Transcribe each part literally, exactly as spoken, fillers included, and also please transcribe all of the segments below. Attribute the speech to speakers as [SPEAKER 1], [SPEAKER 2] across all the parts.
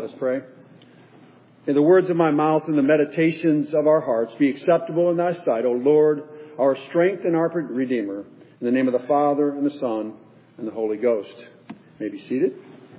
[SPEAKER 1] Let us pray. In the words of my mouth and the meditations of our hearts be acceptable in thy sight, O Lord, our strength and our Redeemer. In the name of the Father, and the Son, and the Holy Ghost. You may be seated.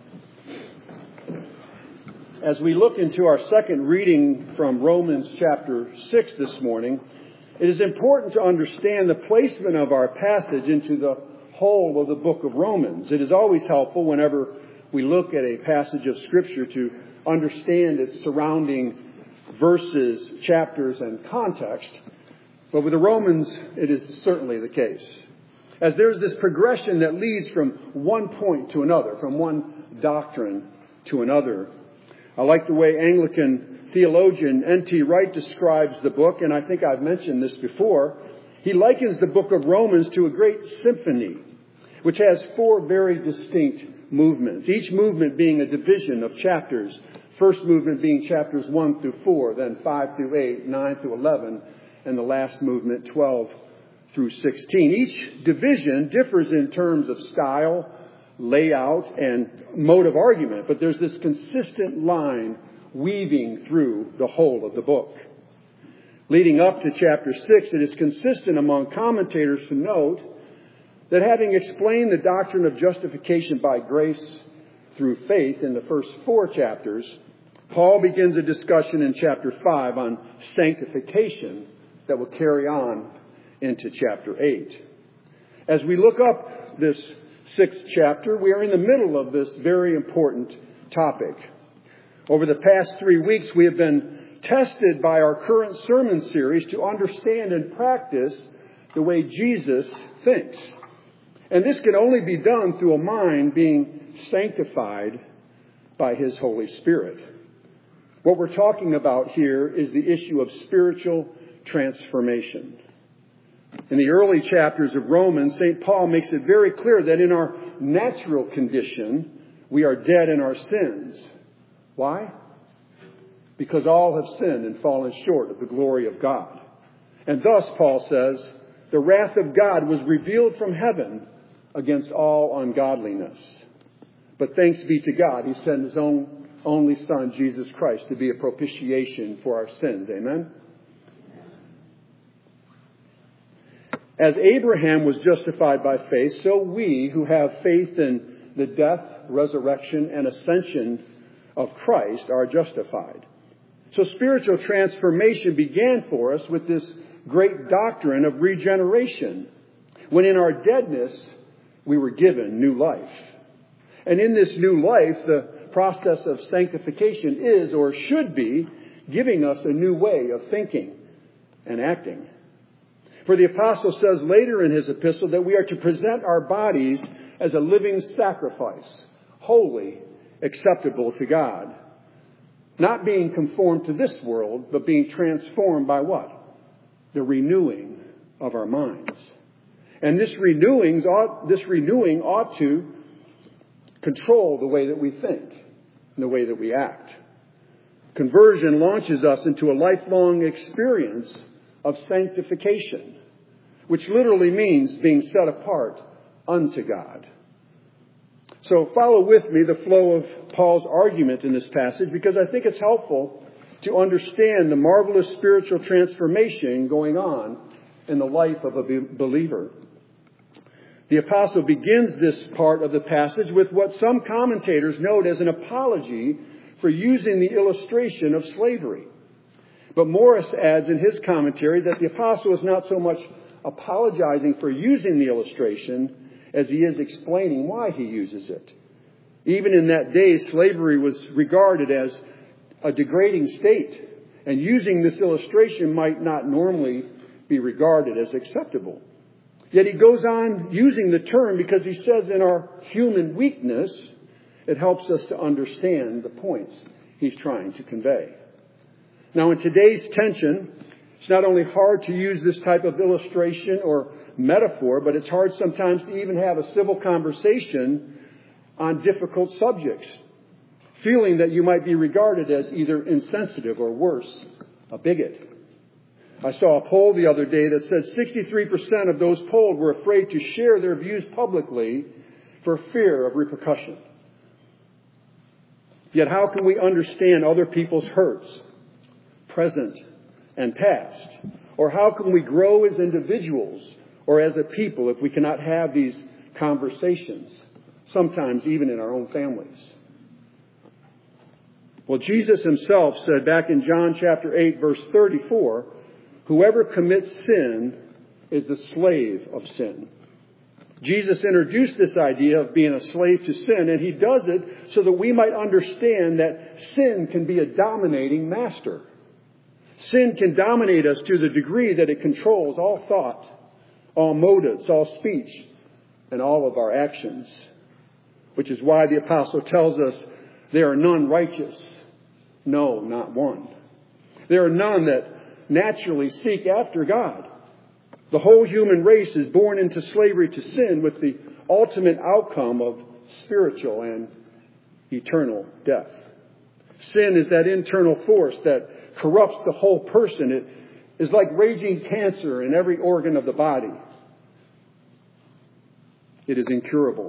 [SPEAKER 1] As we look into our second reading from Romans chapter six this morning, it is important to understand the placement of our passage into the whole of the book of Romans. It is always helpful whenever we look at a passage of Scripture to understand its surrounding verses, chapters, and context. But with the Romans, it is certainly the case. As there's this progression that leads from one point to another, from one doctrine to another. I like the way Anglican theologian N T Wright describes the book, and I think I've mentioned this before. He likens the book of Romans to a great symphony, which has four very distinct movements, each movement being a division of chapters. First movement being chapters one through four, then five through eight, nine through eleven, and the last movement, twelve through sixteen. Each division differs in terms of style, layout, and mode of argument, but there's this consistent line weaving through the whole of the book. Leading up to chapter six, it is consistent among commentators to note that having explained the doctrine of justification by grace through faith in the first four chapters, Paul begins a discussion in chapter five on sanctification that will carry on into chapter eight. As we look up this sixth chapter, we are in the middle of this very important topic. Over the past three weeks, we have been tested by our current sermon series to understand and practice the way Jesus thinks. And this can only be done through a mind being sanctified by His Holy Spirit. What we're talking about here is the issue of spiritual transformation. In the early chapters of Romans, Saint Paul makes it very clear that in our natural condition, we are dead in our sins. Why? Because all have sinned and fallen short of the glory of God. And thus, Paul says, the wrath of God was revealed from heaven against all ungodliness. But thanks be to God, He sent His own only Son, Jesus Christ, to be a propitiation for our sins. Amen? As Abraham was justified by faith, so we who have faith in the death, resurrection, and ascension of Christ are justified. So spiritual transformation began for us with this great doctrine of regeneration, when in our deadness we were given new life. And in this new life, the process of sanctification is, or should be, giving us a new way of thinking and acting. For the apostle says later in his epistle that we are to present our bodies as a living sacrifice, holy, acceptable to God. Not being conformed to this world, but being transformed by what? The renewing of our minds. And this renewing ought, this renewing ought to control the way that we think and the way that we act. Conversion launches us into a lifelong experience of sanctification, which literally means being set apart unto God. So follow with me the flow of Paul's argument in this passage, because I think it's helpful to understand the marvelous spiritual transformation going on in the life of a believer. The apostle begins this part of the passage with what some commentators note as an apology for using the illustration of slavery. But Morris adds in his commentary that the apostle is not so much apologizing for using the illustration as he is explaining why he uses it. Even in that day, slavery was regarded as a degrading state, and using this illustration might not normally be regarded as acceptable. Yet he goes on using the term because he says in our human weakness, it helps us to understand the points he's trying to convey. Now, in today's tension, it's not only hard to use this type of illustration or metaphor, but it's hard sometimes to even have a civil conversation on difficult subjects, feeling that you might be regarded as either insensitive or worse, a bigot. I saw a poll the other day that said sixty-three percent of those polled were afraid to share their views publicly for fear of repercussion. Yet how can we understand other people's hurts, present and past? Or how can we grow as individuals or as a people if we cannot have these conversations, sometimes even in our own families? Well, Jesus himself said back in John chapter eight, verse thirty-four, whoever commits sin is the slave of sin. Jesus introduced this idea of being a slave to sin, and he does it so that we might understand that sin can be a dominating master. Sin can dominate us to the degree that it controls all thought, all motives, all speech, and all of our actions. Which is why the apostle tells us there are none righteous. No, not one. There are none that naturally seek after God. The whole human race is born into slavery to sin with the ultimate outcome of spiritual and eternal death. Sin is that internal force that corrupts the whole person. It is like raging cancer in every organ of the body. It is incurable.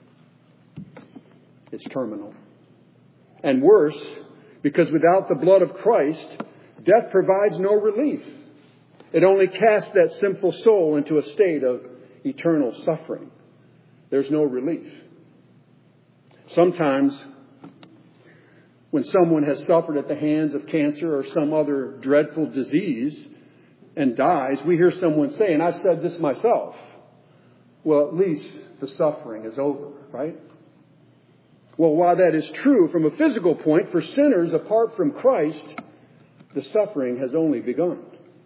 [SPEAKER 1] It's terminal. And worse, because without the blood of Christ, death provides no relief. It only casts that sinful soul into a state of eternal suffering. There's no relief. Sometimes, when someone has suffered at the hands of cancer or some other dreadful disease and dies, we hear someone say, and I've said this myself, well, at least the suffering is over, right? Well, while that is true from a physical point, for sinners apart from Christ, the suffering has only begun.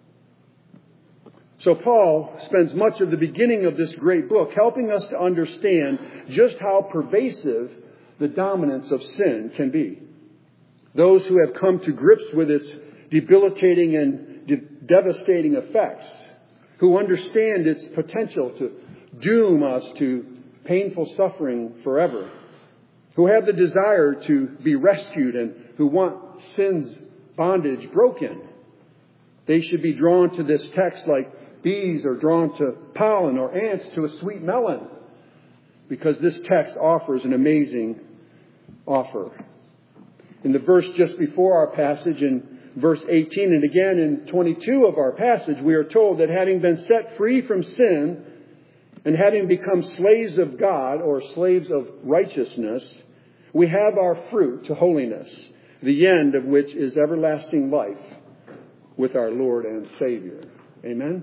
[SPEAKER 1] So Paul spends much of the beginning of this great book helping us to understand just how pervasive the dominance of sin can be. Those who have come to grips with its debilitating and de- devastating effects, who understand its potential to doom us to painful suffering forever, who have the desire to be rescued and who want sin's bondage broken, they should be drawn to this text like bees are drawn to pollen or ants to a sweet melon, because this text offers an amazing offer. In the verse just before our passage, in verse eighteen and again in twenty-two of our passage, we are told that having been set free from sin and having become slaves of God or slaves of righteousness, we have our fruit to holiness, the end of which is everlasting life with our Lord and Savior. Amen?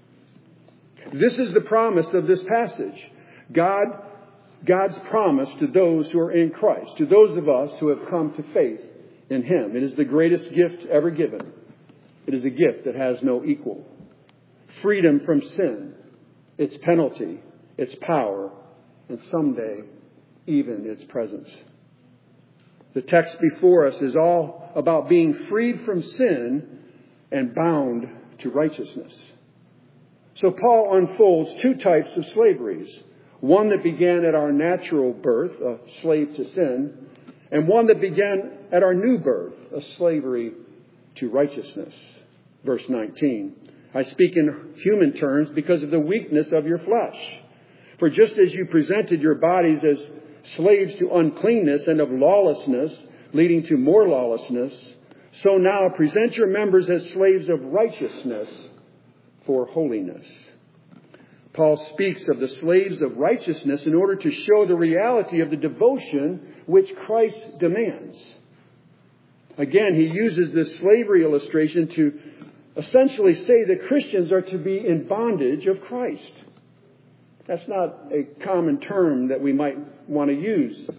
[SPEAKER 1] This is the promise of this passage. God, God's promise to those who are in Christ, to those of us who have come to faith in Him. It is the greatest gift ever given. It is a gift that has no equal. Freedom from sin, its penalty, its power, and someday even its presence. The text before us is all about being freed from sin and bound to righteousness. So Paul unfolds two types of slaveries. One that began at our natural birth, a slave to sin, and one that began at our new birth, a slavery to righteousness. Verse nineteen. I speak in human terms because of the weakness of your flesh. For just as you presented your bodies as slaves to uncleanness and of lawlessness, leading to more lawlessness, so now present your members as slaves of righteousness for holiness. Paul speaks of the slaves of righteousness in order to show the reality of the devotion which Christ demands. Again, he uses this slavery illustration to essentially say that Christians are to be in bondage of Christ. That's not a common term that we might want to use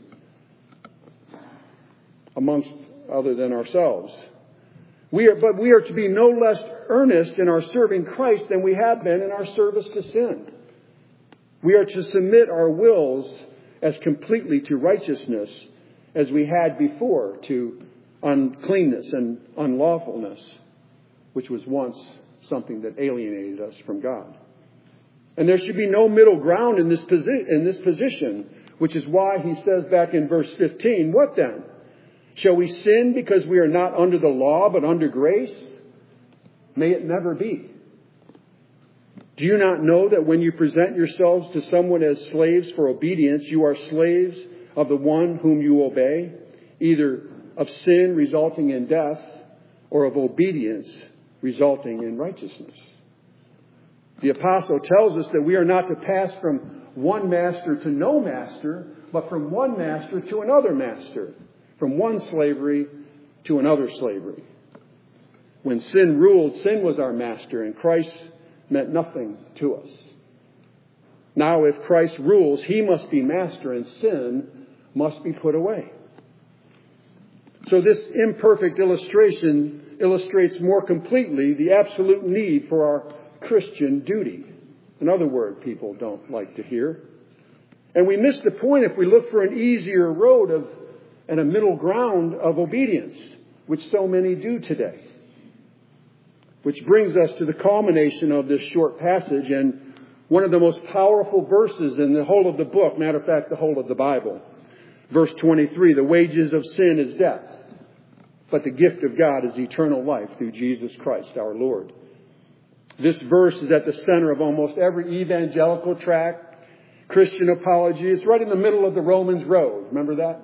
[SPEAKER 1] amongst other than ourselves. We are, but we are to be no less earnest in our serving Christ than we have been in our service to sin. We are to submit our wills as completely to righteousness as we had before to uncleanness and unlawfulness, which was once something that alienated us from God. And there should be no middle ground in this, posi- in this position, which is why he says back in verse fifteen, what then? Shall we sin because we are not under the law but under grace? May it never be. Do you not know that when you present yourselves to someone as slaves for obedience, you are slaves of the one whom you obey, either of sin resulting in death or of obedience resulting in righteousness. The apostle tells us that we are not to pass from one master to no master, but from one master to another master, from one slavery to another slavery. When sin ruled, sin was our master, and Christ meant nothing to us. Now, if Christ rules, he must be master, and sin must be put away. So this imperfect illustration illustrates more completely the absolute need for our Christian duty. Another word people don't like to hear. And we miss the point if we look for an easier road of and a middle ground of obedience, which so many do today. Which brings us to the culmination of this short passage and one of the most powerful verses in the whole of the book, matter of fact, the whole of the Bible. Verse twenty-three, the wages of sin is death, but the gift of God is eternal life through Jesus Christ our Lord. This verse is at the center of almost every evangelical tract, Christian apology. It's right in the middle of the Romans road. Remember that?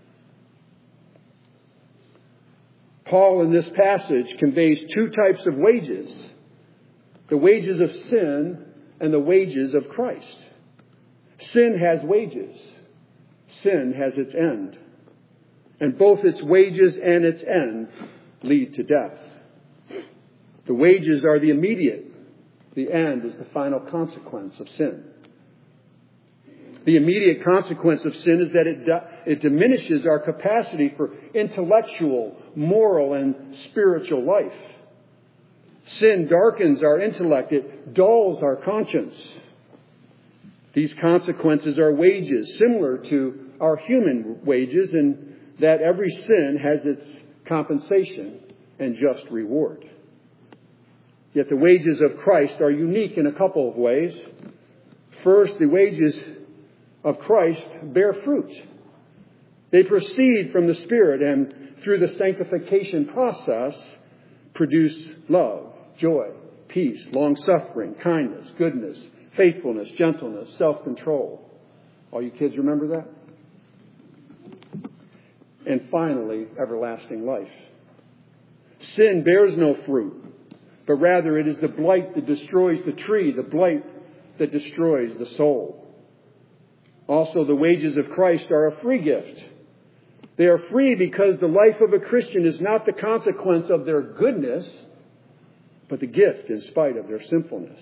[SPEAKER 1] Paul in this passage conveys two types of wages. The wages of sin and the wages of Christ. Sin has wages. Sin has its end. And both its wages and its end lead to death. The wages are the immediate. The end is the final consequence of sin. The immediate consequence of sin is that it, it diminishes our capacity for intellectual, moral, and spiritual life. Sin darkens our intellect. It dulls our conscience. These consequences are wages, similar to our human wages, in that every sin has its compensation and just reward. Yet the wages of Christ are unique in a couple of ways. First, the wages of Christ bear fruit. They proceed from the Spirit and through the sanctification process produce love, joy, peace, long-suffering, kindness, goodness, faithfulness, gentleness, self-control. All you kids remember that? And finally, everlasting life. Sin bears no fruit, but rather it is the blight that destroys the tree, the blight that destroys the soul. Also, the wages of Christ are a free gift. They are free because the life of a Christian is not the consequence of their goodness, but the gift in spite of their sinfulness.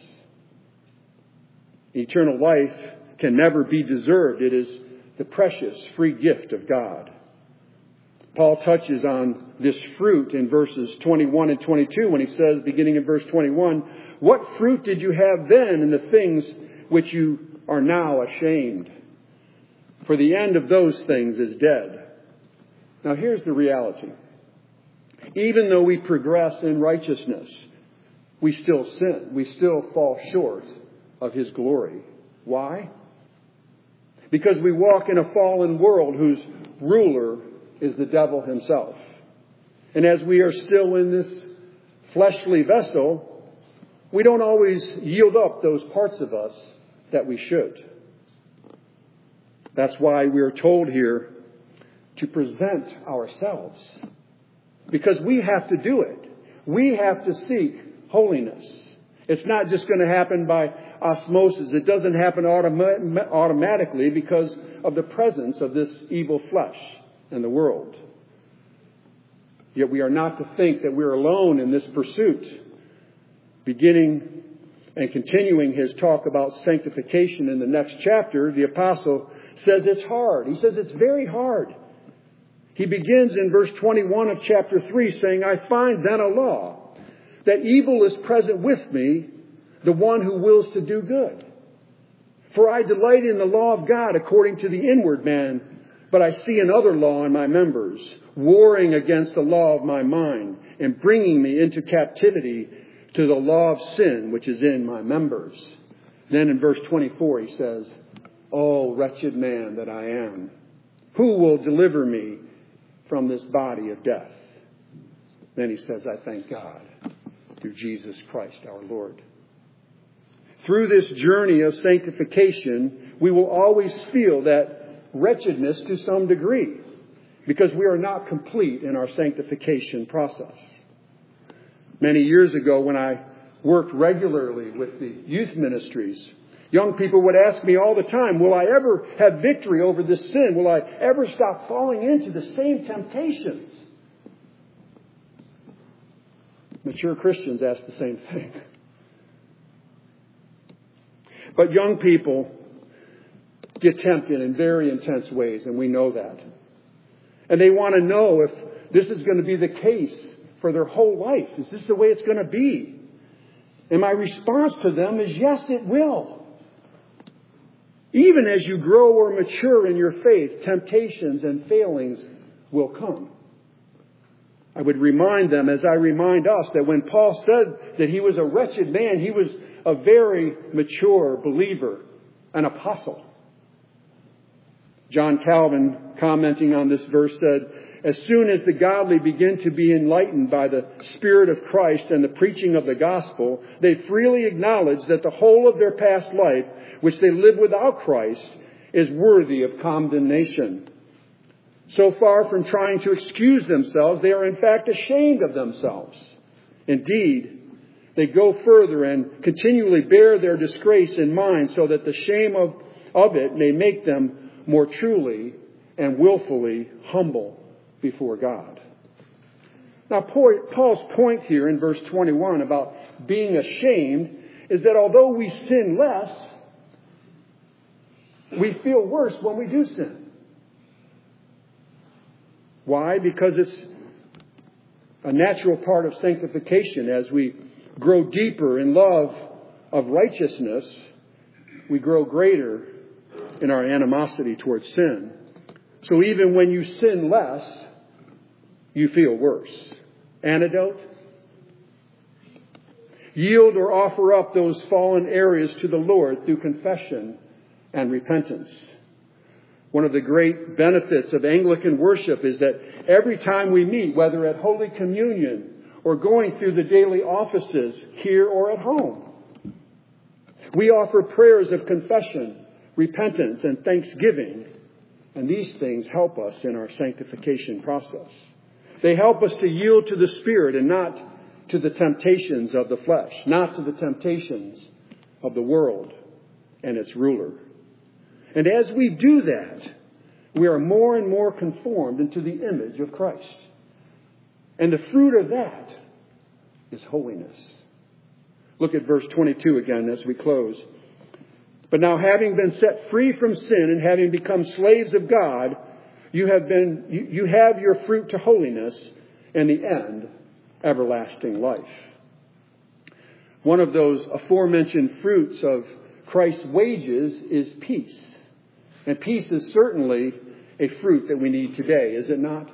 [SPEAKER 1] Eternal life can never be deserved. It is the precious free gift of God. Paul touches on this fruit in verses twenty-one and twenty-two when he says, beginning in verse twenty-one, "What fruit did you have then in the things which you are now ashamed? For the end of those things is dead." Now here's the reality. Even though we progress in righteousness, we still sin. We still fall short of His glory. Why? Because we walk in a fallen world whose ruler is the devil himself. And as we are still in this fleshly vessel, we don't always yield up those parts of us that we should. That's why we are told here to present ourselves. Because we have to do it. We have to seek holiness. It's not just going to happen by osmosis. It doesn't happen automa- automatically because of the presence of this evil flesh in the world. Yet we are not to think that we're alone in this pursuit. Beginning and continuing his talk about sanctification in the next chapter, the apostle says it's hard. He says it's very hard. He begins in verse twenty-one of chapter three saying, "I find then a law, that evil is present with me, the one who wills to do good. For I delight in the law of God according to the inward man, but I see another law in my members, warring against the law of my mind, and bringing me into captivity to the law of sin which is in my members." Then in verse twenty-four he says, "O wretched man that I am, who will deliver me from this body of death?" Then he says, "I thank God through Jesus Christ our Lord." Through this journey of sanctification, we will always feel that wretchedness to some degree. because we are not complete in our sanctification process. Many years ago, when I worked regularly with the youth ministries, young people would ask me all the time, will I ever have victory over this sin? Will I ever stop falling into the same temptations? Mature Christians ask the same thing. But young people get tempted in very intense ways, and we know that. And they want to know if this is going to be the case for their whole life. Is this the way it's going to be? And my response to them is, yes, it will. Even as you grow or mature in your faith, temptations and failings will come. I would remind them, as I remind us, that when Paul said that he was a wretched man, he was a very mature believer, an apostle. John Calvin, commenting on this verse, said, as soon as the godly begin to be enlightened by the Spirit of Christ and the preaching of the gospel, they freely acknowledge that the whole of their past life, which they lived without Christ, is worthy of condemnation. So far from trying to excuse themselves, they are in fact ashamed of themselves. Indeed, they go further and continually bear their disgrace in mind so that the shame of, of it may make them more truly and willfully humble before God. Now, Paul's point here in verse twenty-one about being ashamed is that although we sin less, we feel worse when we do sin. Why? Because it's a natural part of sanctification. As we grow deeper in love of righteousness, we grow greater in our animosity towards sin. So even when you sin less, you feel worse. Antidote? Yield or offer up those fallen areas to the Lord through confession and repentance. One of the great benefits of Anglican worship is that every time we meet, whether at Holy Communion or going through the daily offices here or at home, we offer prayers of confession, repentance, and thanksgiving. And these things help us in our sanctification process. They help us to yield to the Spirit and not to the temptations of the flesh, not to the temptations of the world and its ruler. And as we do that, we are more and more conformed into the image of Christ. And the fruit of that is holiness. Look at verse twenty-two again as we close. But now, having been set free from sin and having become slaves of God, you have been, you, you have your fruit to holiness, and the end, everlasting life. One of those aforementioned fruits of Christ's wages is peace. And peace is certainly a fruit that we need today, is it not?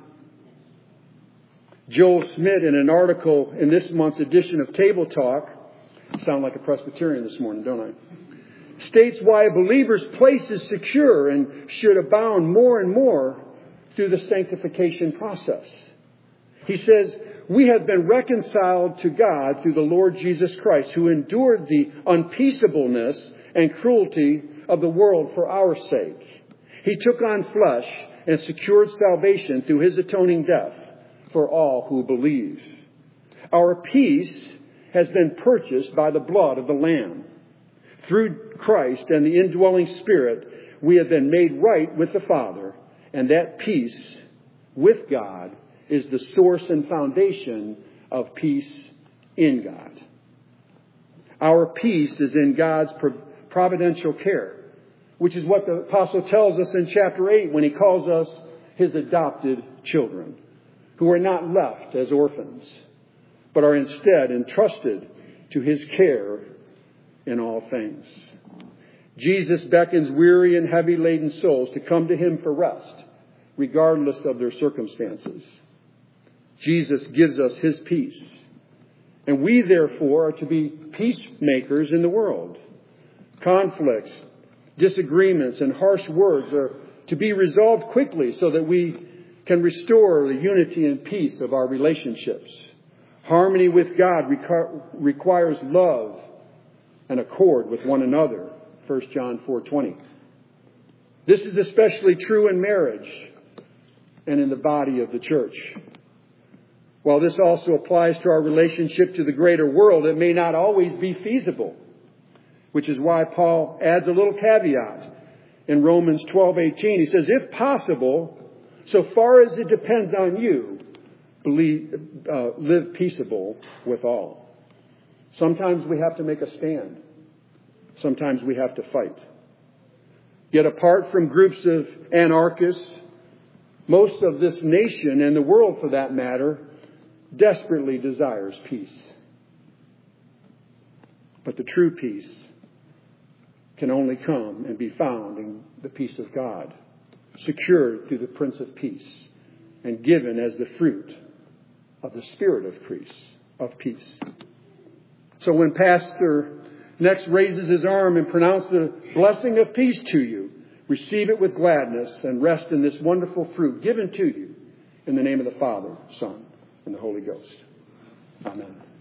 [SPEAKER 1] Joel Smith, in an article in this month's edition of Table Talk, I sound like a Presbyterian this morning, don't I? States why a believer's place is secure and should abound more and more through the sanctification process. He says, we have been reconciled to God through the Lord Jesus Christ, who endured the unpeaceableness and cruelty of the world for our sake. He took on flesh and secured salvation through his atoning death for all who believe. Our peace has been purchased by the blood of the Lamb. Through Christ and the indwelling Spirit, we have been made right with the Father, and that peace with God is the source and foundation of peace in God. Our peace is in God's providential care, which is what the apostle tells us in chapter eight when he calls us his adopted children, who are not left as orphans, but are instead entrusted to his care in all things. Jesus beckons weary and heavy laden souls to come to him for rest, regardless of their circumstances. Jesus gives us his peace. And we, therefore, are to be peacemakers in the world. Conflicts, disagreements, and harsh words are to be resolved quickly so that we can restore the unity and peace of our relationships. Harmony with God requ- requires love and accord with one another. First John four twenty. This is especially true in marriage. and in the body of the church. While this also applies to our relationship to the greater world, it may not always be feasible, which is why Paul adds a little caveat in Romans twelve eighteen. He says, if possible, so far as it depends on you, believe, uh, live peaceable with all. Sometimes we have to make a stand. Sometimes we have to fight. Yet apart from groups of anarchists, most of this nation, and the world for that matter, desperately desires peace. But the true peace can only come and be found in the peace of God, secured through the Prince of Peace, and given as the fruit of the Spirit of peace. Of peace. So when Pastor next raises his arm and pronounces the blessing of peace to you, receive it with gladness and rest in this wonderful fruit given to you in the name of the Father, Son, and the Holy Ghost. Amen.